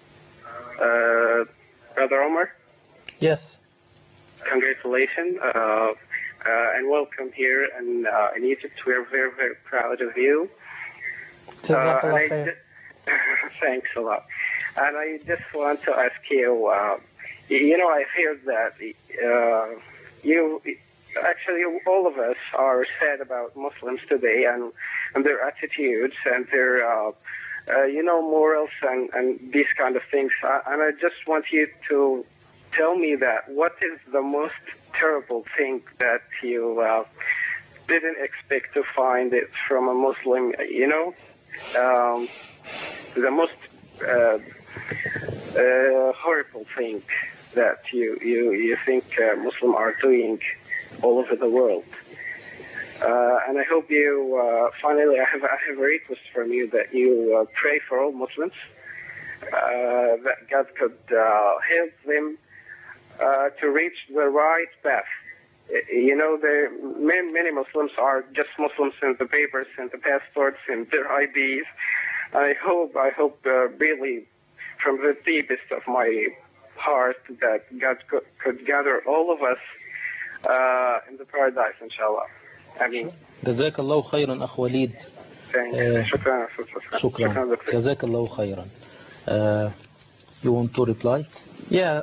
Brother Omar. Yes. Congratulations and welcome here in Egypt. We are very, very proud of you. Thanks a lot. And I just want to ask you, I hear that you, actually all of us are sad about Muslims today and their attitudes and their, morals and these kind of things. And I just want you to tell me that what is the most terrible thing that you didn't expect to find it from a Muslim, the most horrible thing that you think Muslims are doing all over the world. And I hope you, finally, I have a request from you that you pray for all Muslims, that God could help them to reach the right path. Many Muslims are just Muslims in the papers and the passports and their IDs. I hope really from the deepest of my heart that God could gather all of us in the paradise, inshallah. Amin. جزاك الله خيرا أخ وليد. شكرا. جزاك الله خيرا. You want to reply? Yeah.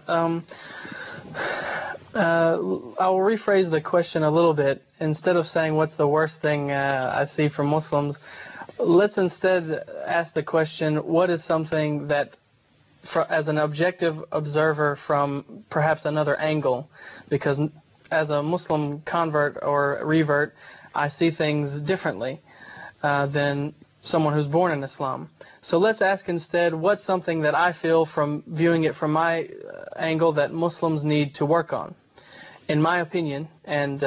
I'll rephrase the question a little bit. Instead of saying what's the worst thing I see from Muslims, let's instead ask the question, what is something that, as an objective observer from perhaps another angle, because as a Muslim convert or revert, I see things differently than someone who's born in Islam. So let's ask instead, what's something that I feel from viewing it from my angle that Muslims need to work on? In my opinion, and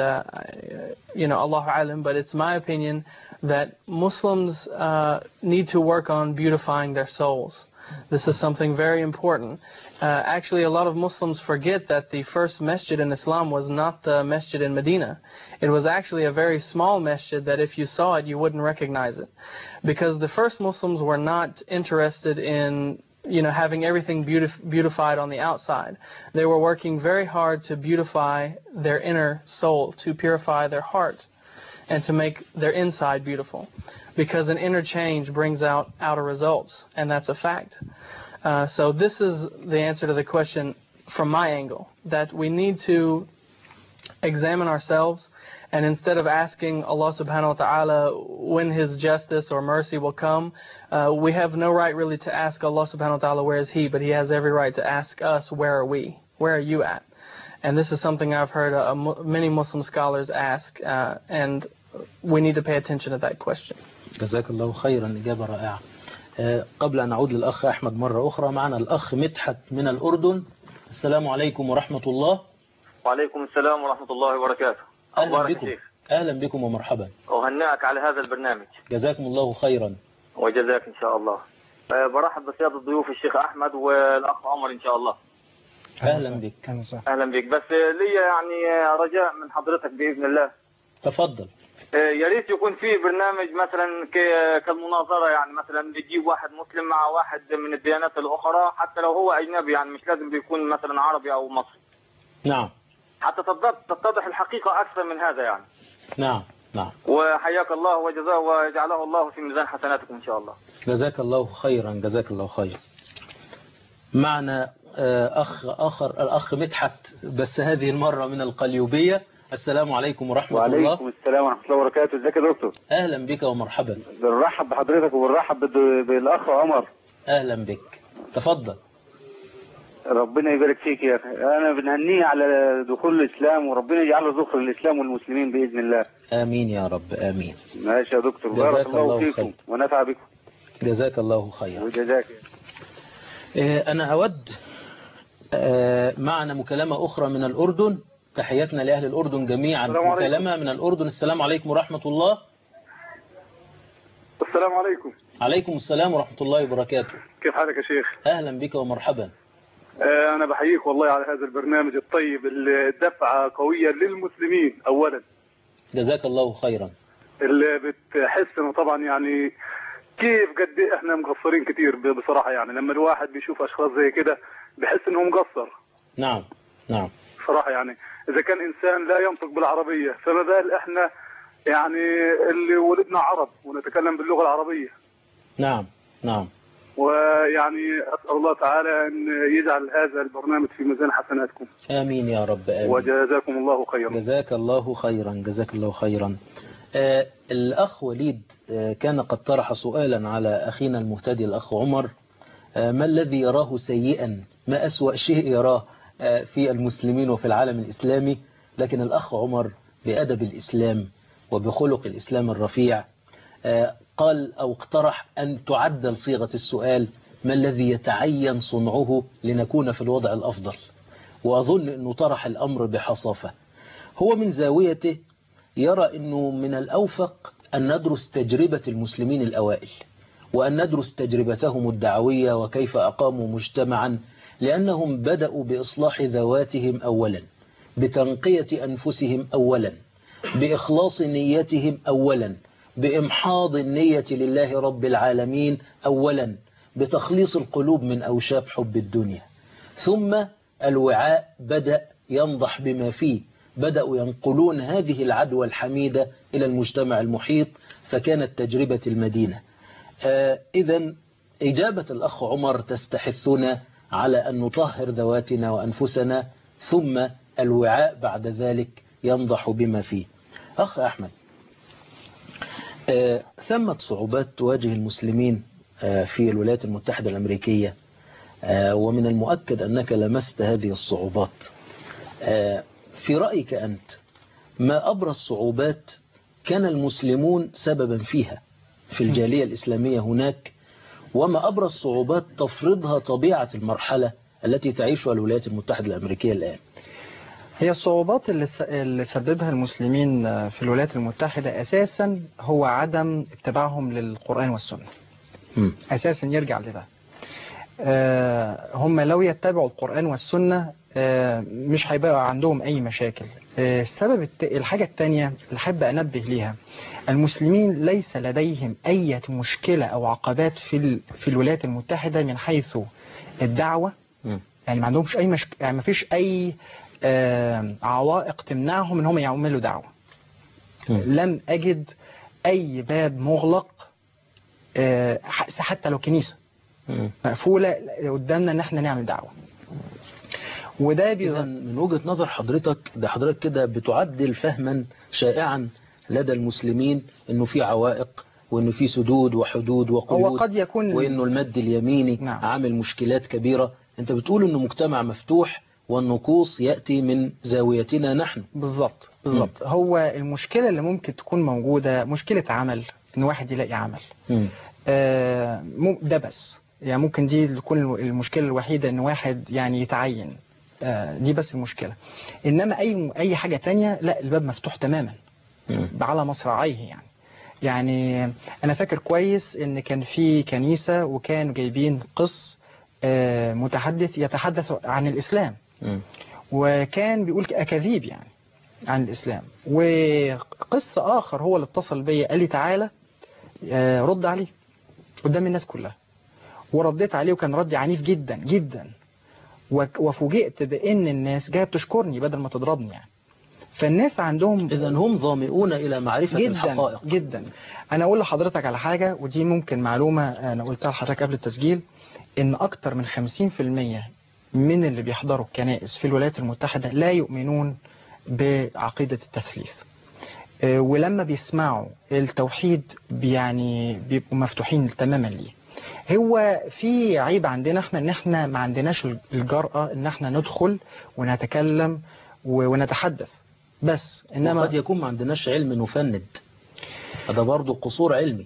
Allahu Alam, but it's my opinion that Muslims need to work on beautifying their souls. This is something very important. Actually, a lot of Muslims forget that the first masjid in Islam was not the masjid in Medina. It was actually a very small masjid that if you saw it, you wouldn't recognize it. Because the first Muslims were not interested in having everything beautified on the outside. They were working very hard to beautify their inner soul, to purify their heart, and to make their inside beautiful. Because an inner change brings out outer results, and that's a fact. So this is the answer to the question from my angle, that we need to examine ourselves, and instead of asking Allah subhanahu wa ta'ala when His justice or mercy will come, we have no right really to ask Allah subhanahu wa ta'ala where is He, but He has every right to ask us where are we, where are you at? And this is something I've heard many Muslim scholars ask, and we need to pay attention to that question. جزاك الله خيرا. إجابة رائعة. قبل أن أعود للأخ أحمد مرة أخرى، معنا الأخ مدحت من الأردن. السلام عليكم ورحمة الله. وعليكم السلام ورحمة الله وبركاته. أهلا بكم. أهلا بكم ومرحبا. أهنئك على هذا البرنامج. جزاكم الله خيرا. وجزاك إن شاء الله. برحب بسيادة الضيوف الشيخ أحمد والأخ عمر إن شاء الله. أهلا بك. أهلا بك. بس لي يعني رجاء من حضرتك بإذن الله. تفضل. يا ريت يكون في برنامج مثلا كالمناظرة، يعني مثلا بيجيب واحد مسلم مع واحد من الديانات الأخرى، حتى لو هو أجنبي، يعني مش لازم بيكون مثلا عربي أو مصري. نعم. حتى تتضح الحقيقة أكثر من هذا يعني. نعم نعم. وحياك الله وجزاه وجعله الله في ميزان حسناتكم إن شاء الله. جزاك الله خيرا. جزاك الله خيرا. معنا أخ آخر، الأخ مدحت، بس هذه المرة من القليوبية. السلام عليكم ورحمة الله. وعليكم السلام ورحمة الله وبركاته. ازيك يا دكتور؟ أهلا بك ومرحبا. بنرحب بحضرتك وبنرحب بالأخ عمر. أهلا بك. تفضل. ربنا يبارك فيك يا أخي. أنا بنهنيه على دخول الإسلام، وربنا يجعله ذخر للإسلام والمسلمين بإذن الله. آمين يا رب. آمين. ماشي يا دكتور. بارك الله فيكم ونفع بكم. جزاك الله خيرا. وجزاك. أنا أود معنا مكالمة أخرى من الأردن. تحياتنا لأهل الأردن جميعا. مكالمة من الأردن. السلام عليكم ورحمة الله. السلام عليكم. عليكم السلام ورحمة الله وبركاته. كيف حالك يا شيخ؟ أهلا بك ومرحبا. أنا بحييك والله على هذا البرنامج الطيب اللي دفعة قوية للمسلمين أولا. جزاك الله خيرا. اللي بتحس إنه طبعا يعني كيف قد إيه إحنا مقصرين كتير بصراحة، يعني لما الواحد بيشوف أشخاص زي كده بحس إنه مقصر. نعم نعم. صراحة يعني إذا كان إنسان لا ينطق بالعربية فما بال إحنا يعني اللي ولدنا عرب ونتكلم باللغة العربية. نعم نعم. ويعني أسأل الله تعالى أن يجعل هذا البرنامج في ميزان حسناتكم. آمين يا رب آمين. وجزاكم الله خيرا. جزاك الله خيرا. جزاك الله خيرا. الأخ وليد كان قد طرح سؤالا على أخينا المهتدي الأخ عمر، ما الذي يراه سيئا، ما أسوأ شيء يراه في المسلمين وفي العالم الإسلامي. لكن الأخ عمر بأدب الإسلام وبخلق الإسلام الرفيع قال أو اقترح أن تعدل صيغة السؤال: ما الذي يتعين صنعه لنكون في الوضع الأفضل؟ وأظن أنه طرح الأمر بحصافة. هو من زاويته يرى أنه من الأوفق أن ندرس تجربة المسلمين الأوائل، وأن ندرس تجربتهم الدعوية وكيف أقاموا مجتمعا، لأنهم بدأوا بإصلاح ذواتهم أولا، بتنقية أنفسهم أولا، بإخلاص نيتهم أولا، بإمحاض النية لله رب العالمين أولا، بتخليص القلوب من أوشاب حب الدنيا. ثم الوعاء بدأ ينضح بما فيه، بدأوا ينقلون هذه العدوى الحميدة إلى المجتمع المحيط، فكانت تجربة المدينة. إذن إجابة الأخ عمر تستحثنا على أن نطهر ذواتنا وأنفسنا، ثم الوعاء بعد ذلك ينضح بما فيه. أخ أحمد، ثمة صعوبات تواجه المسلمين في الولايات المتحدة الأمريكية، ومن المؤكد أنك لمست هذه الصعوبات. في رأيك أنت ما أبرز صعوبات كان المسلمون سببا فيها في الجالية الإسلامية هناك، وما أبرز صعوبات تفرضها طبيعة المرحلة التي تعيشها الولايات المتحدة الأمريكية الآن؟ هي الصعوبات اللي سببها المسلمين في الولايات المتحدة أساسا هو عدم اتباعهم للقرآن والسنة. أساسا يرجع لده. هم لو يتبعوا القرآن والسنة مش هيبقى عندهم أي مشاكل. السبب الحاجة الثانية اللي حابة أنبه ليها، المسلمين ليس لديهم أي مشكلة أو عقبات في الولايات المتحدة من حيث الدعوة. يعني ما عندهمش أي يعني ما فيش أي عوائق تمنعهم ان هم يعملوا دعوة. لم أجد أي باب مغلق حتى لو كنيسة مقفولة قدامنا ان احنا نعمل دعوة. وده من وجهة نظر حضرتك، ده حضرتك كده بتعدل فهما شائعا لدى المسلمين انه في عوائق، وانه في سدود وحدود وقيود، هو قد يكون وانه المد اليميني عامل مشكلات كبيرة. انت بتقول انه مجتمع مفتوح والنقوص يأتي من زاويتنا نحن. بالضبط بالضبط. هو المشكلة اللي ممكن تكون موجودة مشكلة عمل، ان واحد يلاقي عمل. ده بس يعني ممكن دي تكون المشكلة الوحيدة، ان واحد يعني يتعين. دي بس المشكلة. انما اي حاجة تانية لا، الباب مفتوح تماما على مصراعيه. يعني انا فاكر كويس ان كان في كنيسة وكانوا جايبين قس متحدث يتحدث عن الإسلام، وكان بيقول أكاذيب يعني عن الإسلام. وقس آخر هو اللي اتصل بيا قال لي تعالى رد عليه قدام الناس كلها، ورديت عليه وكان ردي عنيف جدا جدا، وفوجئت بأن الناس جايه بتشكرني بدل ما تضربني يعني. فالناس عندهم إذن هم ظامئون إلى معرفة جداً الحقائق جدا. أنا أقول لحضرتك على حاجة، ودي ممكن معلومة أنا قلتها لحضرتك قبل التسجيل، إن أكتر من 50% من اللي بيحضروا الكنائس في الولايات المتحدة لا يؤمنون بعقيدة التثليث. ولما بيسمعوا التوحيد يعني بيبقوا مفتوحين تماما ليه. هو في عيب عندنا احنا ان احنا ما عندناش الجرأة ان احنا ندخل ونتكلم ونتحدث بس. انما قد يكون ما عندناش علم نفند، هذا برضو قصور علمي.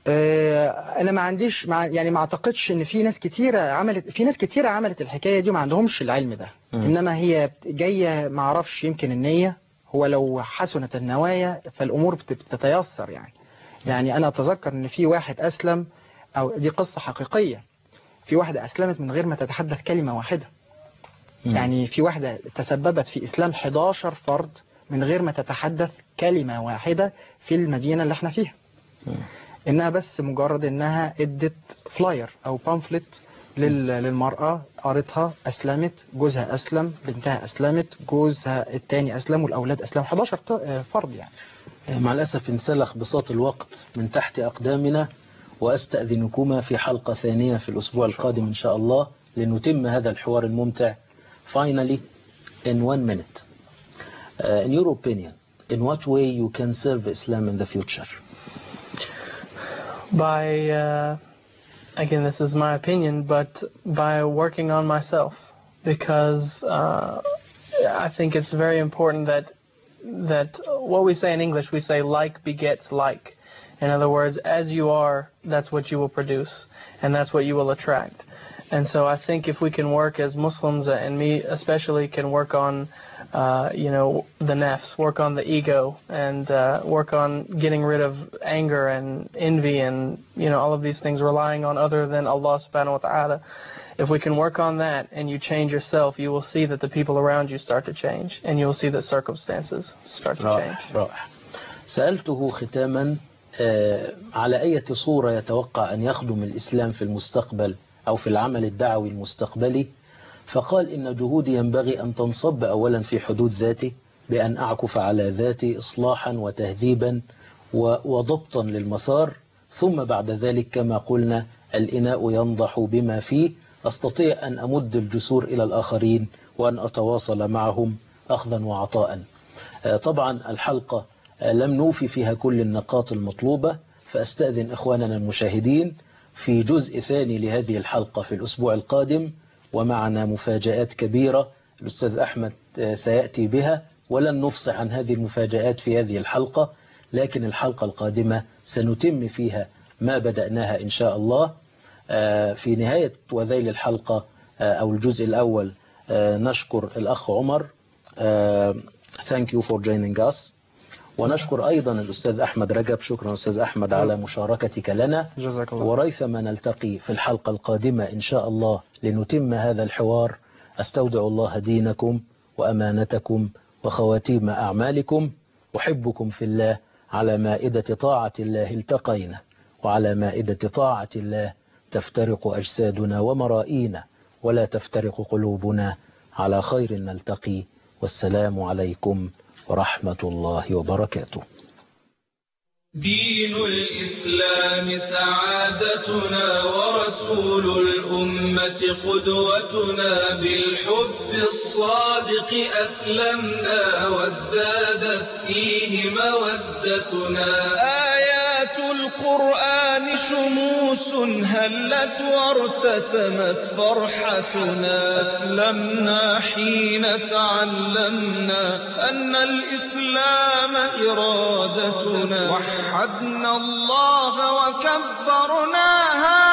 انا ما عنديش يعني ما اعتقدش ان في ناس كتيره عملت الحكايه دي وما عندهمش العلم ده. انما هي جايه ما اعرفش، يمكن النيه، هو لو حسنت النوايا فالامور بتتيسر يعني انا اتذكر ان في واحد اسلم، او دي قصه حقيقيه، في واحده اسلمت من غير ما تتحدث كلمه واحده. يعني في واحده تسببت في اسلام 11 فرد من غير ما تتحدث كلمه واحده في المدينه اللي احنا فيها. انها بس مجرد انها ادت فلاير او بامفلت للمرأة، قرتها، اسلمت، جوزها اسلم، بنتها اسلمت، جوزها التاني اسلم، والاولاد اسلموا، 11 فرد يعني. مع الأسف انسلخ بساط الوقت من تحت أقدامنا، وأستأذنكما في حلقة ثانية في الأسبوع القادم إن شاء الله لنتم هذا الحوار الممتع. Finally, in 1 minute, in your opinion, in what way you can serve Islam in the future? By, again, this is my opinion, but by working on myself, because I think it's very important that what we say in English, we say like begets like. In other words, as you are, that's what you will produce, and that's what you will attract. And so I think if we can work as Muslims, and me especially can work on, the nafs, work on the ego, and work on getting rid of anger and envy and, all of these things, relying on other than Allah subhanahu wa ta'ala. If we can work on that and you change yourself, you will see that the people around you start to change, and you will see that circumstances start to change. رائع. سألته ختاما على أي صورة يتوقع أن يخدم الإسلام في المستقبل أو في العمل الدعوي المستقبلي، فقال إن جهودي ينبغي أن تنصب أولا في حدود ذاتي، بأن أعكف على ذاتي إصلاحا وتهذيبا وضبطا للمسار، ثم بعد ذلك كما قلنا الإناء ينضح بما فيه، أستطيع أن أمد الجسور إلى الآخرين وأن أتواصل معهم أخذا وعطاء. طبعا الحلقة لم نوفي فيها كل النقاط المطلوبة، فأستأذن إخواننا المشاهدين في جزء ثاني لهذه الحلقة في الأسبوع القادم، ومعنا مفاجآت كبيرة الأستاذ أحمد سيأتي بها، ولن نفصح عن هذه المفاجآت في هذه الحلقة، لكن الحلقة القادمة سنتم فيها ما بدأناها إن شاء الله. في نهاية وذيل الحلقة أو الجزء الأول نشكر الأخ عمر thank you for joining us، ونشكر أيضا الأستاذ أحمد رجب. شكرا أستاذ أحمد على مشاركتك لنا، وريثما نلتقي في الحلقة القادمة إن شاء الله لنتم هذا الحوار. أستودع الله دينكم وأمانتكم وخواتيم أعمالكم، أحبكم في الله. على مائدة طاعة الله التقينا، وعلى مائدة طاعة الله تفترق أجسادنا ومرائينا، ولا تفترق قلوبنا. على خير نلتقي، والسلام عليكم ورحمة الله وبركاته. دين الإسلام سعادتنا، ورسول الأمة قدوتنا، بالحب الصادق أسلمنا، وازدادت فيه مودتنا. آيات القرآن شموس هلت وارتسمت فرحتنا، أسلمنا حين تعلمنا أن الإسلام إرادتنا، وحدنا الله وكبرناها